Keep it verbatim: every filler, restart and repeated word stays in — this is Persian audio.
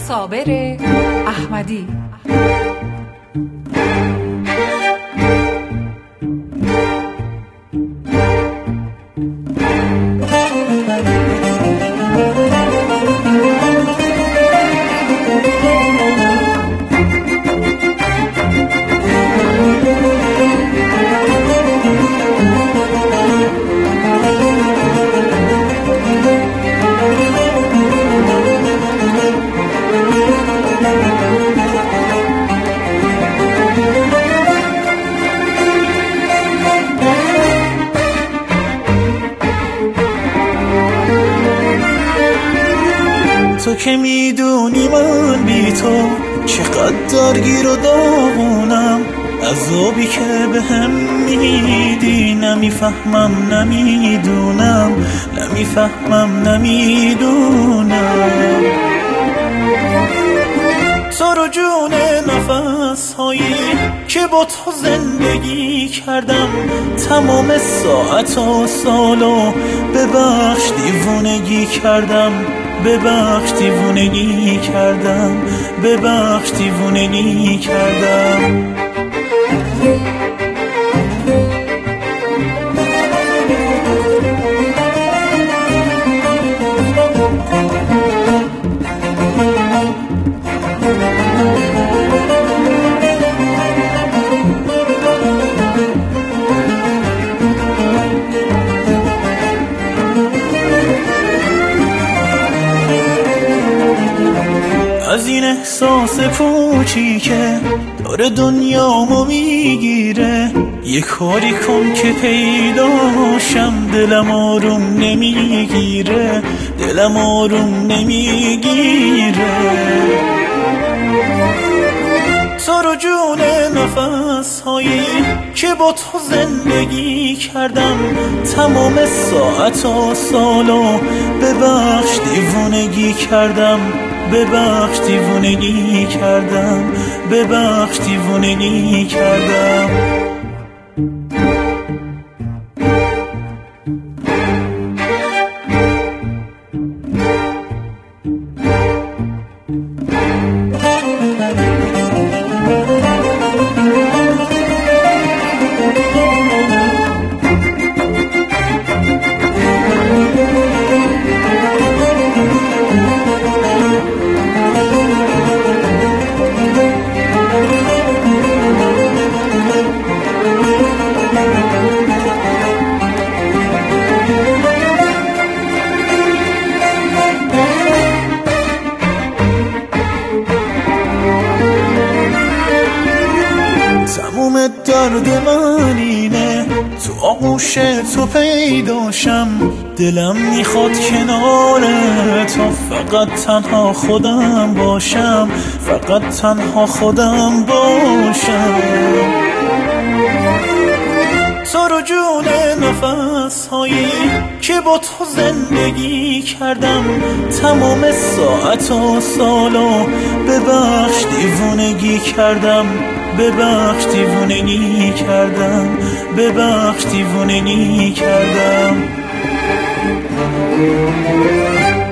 صابر احمدی. تو که میدونی من بی تو چقدر درگیر و داغونم، عذابی که به هم میدی نمیفهمم نمیدونم نمیفهمم نمیدونم. تو رو جون نفس هایی که با تو زندگی کردم، تمام ساعت و سالو ببخش دیوونگی کردم، ببخش دیوونگی کردم، ببخش دیوونگی کردم. از این احساس پوچی که داره دنیامو میگیره، یه کاری کن که پیداشم، دلم آروم نمیگیره، دلم آروم نمیگیره. تو رو جون نفس هایی که با تو زندگی کردم، تمام ساعت و سالو ببخش دیوونگی کردم، ببخش دیوونگی کردم، ببخش دیوونگی کردم. تموم درد من اینه تو آغوش تو پیداشم، دلم میخواد کنار تو فقط تنها خودم باشم، فقط تنها خودم باشم. تو رو جون نفس هایی که با تو زندگی کردم، تمام ساعت و سالو ببخش دیوونگی کردم، ببخش دیوونگی کردم، ببخش دیوونگی کردم.